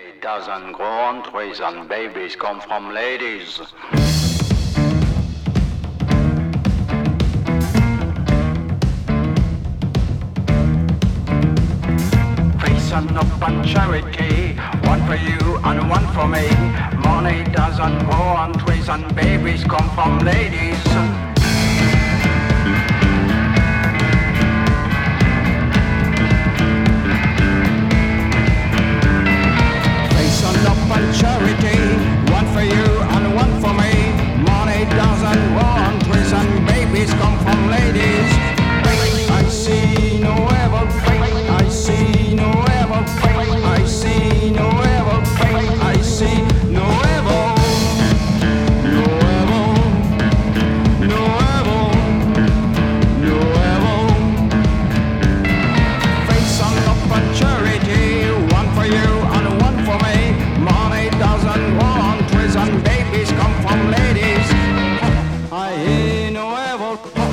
Money doesn't grow on trees and babies come from ladies. Facing up on charity, one for you and one for me. Money doesn't grow on trees and babies come from ladies. Charity, one for you and one for me. Money doesn't grow on trees and babies come from ladies. I see no evil, I see no evil, I see no evil, I see no evil, no evil, no evil, no evil. Face on up on charity, one for you and one for me. Money doesn't grow on trees and babies come from ladies. I hear no evil.